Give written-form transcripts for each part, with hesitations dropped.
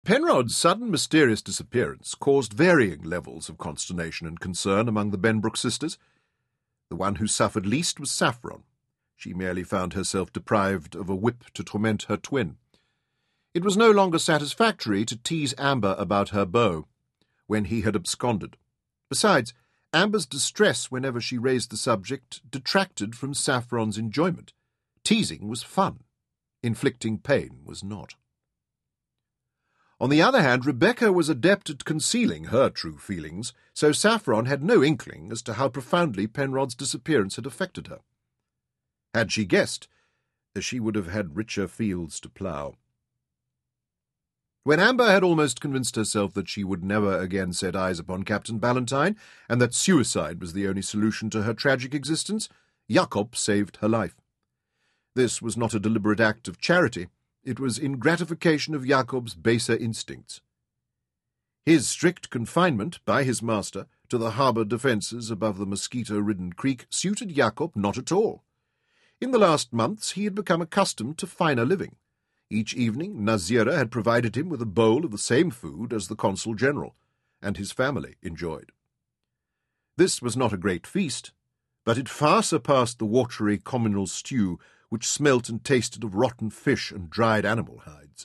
Penrod's sudden mysterious disappearance caused varying levels of consternation and concern among the Benbrook sisters. The one who suffered least was Saffron. She merely found herself deprived of a whip to torment her twin. It was no longer satisfactory to tease Amber about her beau when he had absconded. Besides, Amber's distress whenever she raised the subject detracted from Saffron's enjoyment. Teasing was fun. Inflicting pain was not. On the other hand, Rebecca was adept at concealing her true feelings, so Saffron had no inkling as to how profoundly Penrod's disappearance had affected her. Had she guessed, she would have had richer fields to plough. When Amber had almost convinced herself that she would never again set eyes upon Captain Ballantyne, and that suicide was the only solution to her tragic existence, Jakob saved her life. This was not a deliberate act of charity. It was in gratification of Jakob's baser instincts. His strict confinement by his master to the harbour defences above the mosquito-ridden creek suited Jakob not at all. In the last months he had become accustomed to finer living. Each evening Nazira had provided him with a bowl of the same food as the Consul General, and his family enjoyed. This was not a great feast, but it far surpassed the watery communal stew which smelt and tasted of rotten fish and dried animal hides.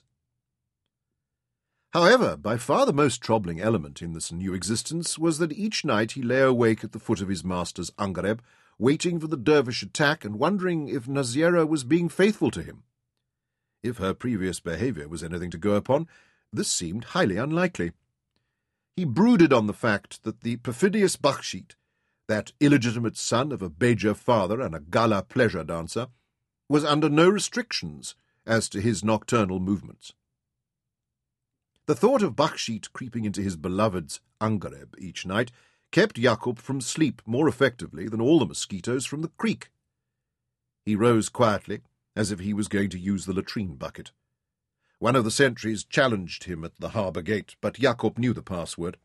However, by far the most troubling element in this new existence was that each night he lay awake at the foot of his master's angareb, waiting for the dervish attack and wondering if Nazira was being faithful to him. If her previous behaviour was anything to go upon, this seemed highly unlikely. He brooded on the fact that the perfidious Bakhshit, that illegitimate son of a Beja father and a gala pleasure dancer, was under no restrictions as to his nocturnal movements. The thought of Bakhshit creeping into his beloved's angareb each night kept Jakob from sleep more effectively than all the mosquitoes from the creek. He rose quietly, as if he was going to use the latrine bucket. One of the sentries challenged him at the harbour gate, but Jakob knew the password.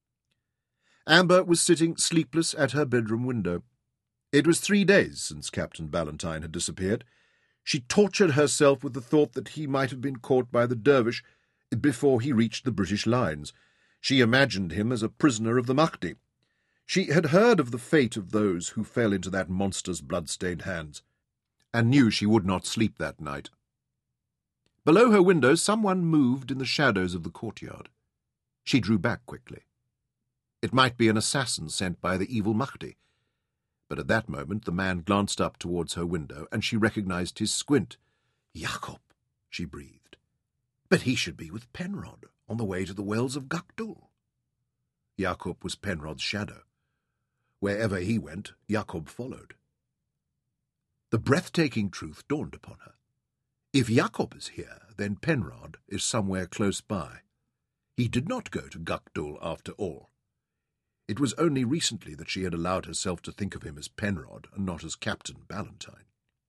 Amber was sitting sleepless at her bedroom window. It was 3 days since Captain Ballantyne had disappeared. She tortured herself with the thought that he might have been caught by the dervish before he reached the British lines. She imagined him as a prisoner of the Mahdi. She had heard of the fate of those who fell into that monster's blood-stained hands, and knew she would not sleep that night. Below her window someone moved in the shadows of the courtyard. She drew back quickly. It might be an assassin sent by the evil Mahdi. But at that moment the man glanced up towards her window, and she recognized his squint. "Jakob," she breathed. "But he should be with Penrod, on the way to the wells of Gakdul." Jakob was Penrod's shadow. Wherever he went, Jakob followed. The breathtaking truth dawned upon her. If Jakob is here, then Penrod is somewhere close by. He did not go to Gakdul after all. It was only recently that she had allowed herself to think of him as Penrod and not as Captain Ballantyne.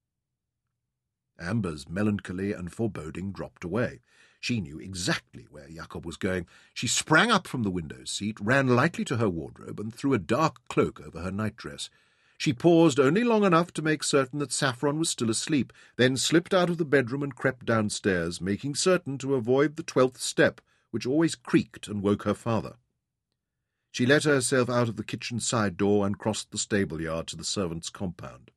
Amber's melancholy and foreboding dropped away. She knew exactly where Jakob was going. She sprang up from the window-seat, ran lightly to her wardrobe, and threw a dark cloak over her nightdress. She paused only long enough to make certain that Saffron was still asleep, then slipped out of the bedroom and crept downstairs, making certain to avoid the 12th step, which always creaked and woke her father. She let herself out of the kitchen side door and crossed the stable-yard to the servants' compound.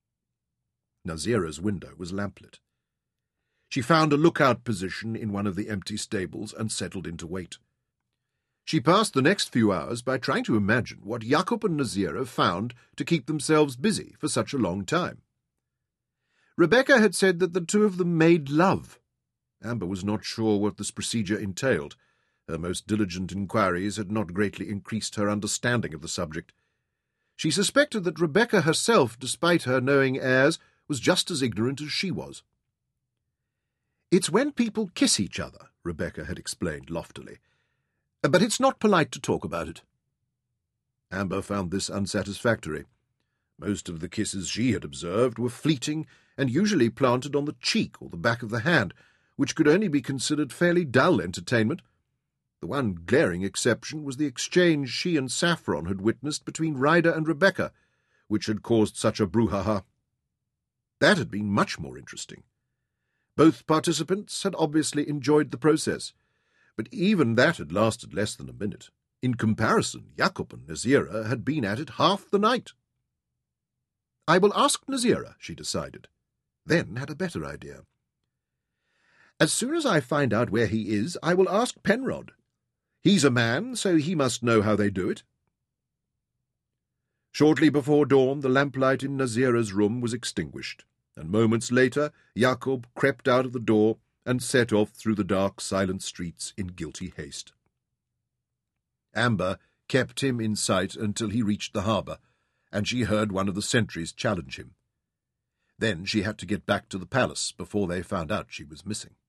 Nazira's window was lamplit. She found a lookout position in one of the empty stables and settled in to wait. She passed the next few hours by trying to imagine what Jakob and Nazira found to keep themselves busy for such a long time. Rebecca had said that the two of them made love. Amber was not sure what this procedure entailed. Her most diligent inquiries had not greatly increased her understanding of the subject. She suspected that Rebecca herself, despite her knowing airs, was just as ignorant as she was. "It's when people kiss each other," Rebecca had explained loftily. "But it's not polite to talk about it." Amber found this unsatisfactory. Most of the kisses she had observed were fleeting and usually planted on the cheek or the back of the hand, which could only be considered fairly dull entertainment. The one glaring exception was the exchange she and Saffron had witnessed between Ryder and Rebecca, which had caused such a brouhaha. That had been much more interesting. Both participants had obviously enjoyed the process. But even that had lasted less than a minute. In comparison, Jakob and Nazira had been at it half the night. "I will ask Nazira," she decided, then had a better idea. "As soon as I find out where he is, I will ask Penrod. He's a man, so he must know how they do it." Shortly before dawn, the lamplight in Nazira's room was extinguished, and moments later Jakob crept out of the door and set off through the dark, silent streets in guilty haste. Amber kept him in sight until he reached the harbour, and she heard one of the sentries challenge him. Then she had to get back to the palace before they found out she was missing.